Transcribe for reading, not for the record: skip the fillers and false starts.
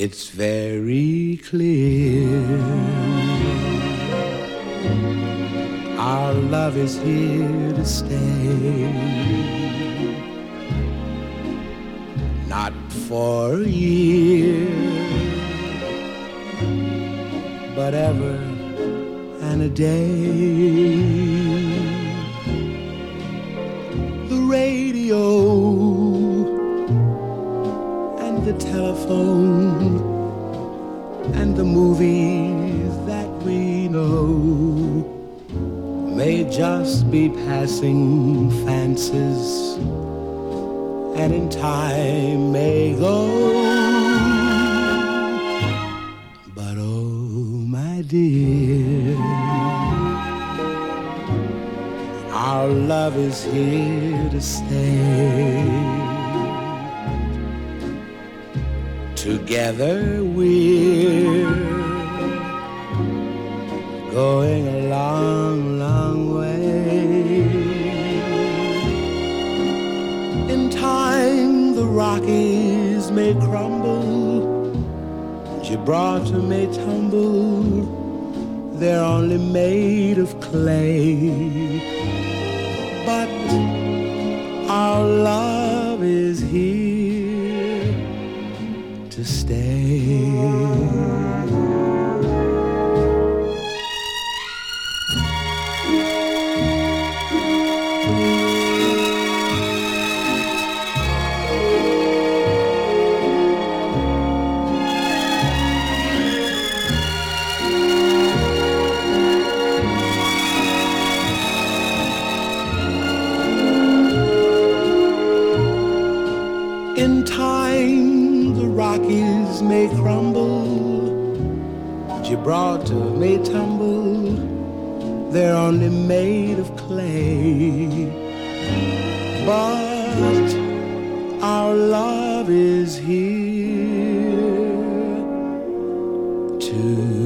It's very clear our love is here to stay. Not for a year, but ever and a day. The radio and the telephone and the movies that we know may just be passing fancies, and in time may go. But oh, my dear, our love is here to stay. Together we're going a long, long way. In time the Rockies may crumble, Gibraltar may tumble, they're only made of clay. But our love is here to stay. In time, the Rockies may crumble, Gibraltar may tumble, they're only made of clay. But our love is here to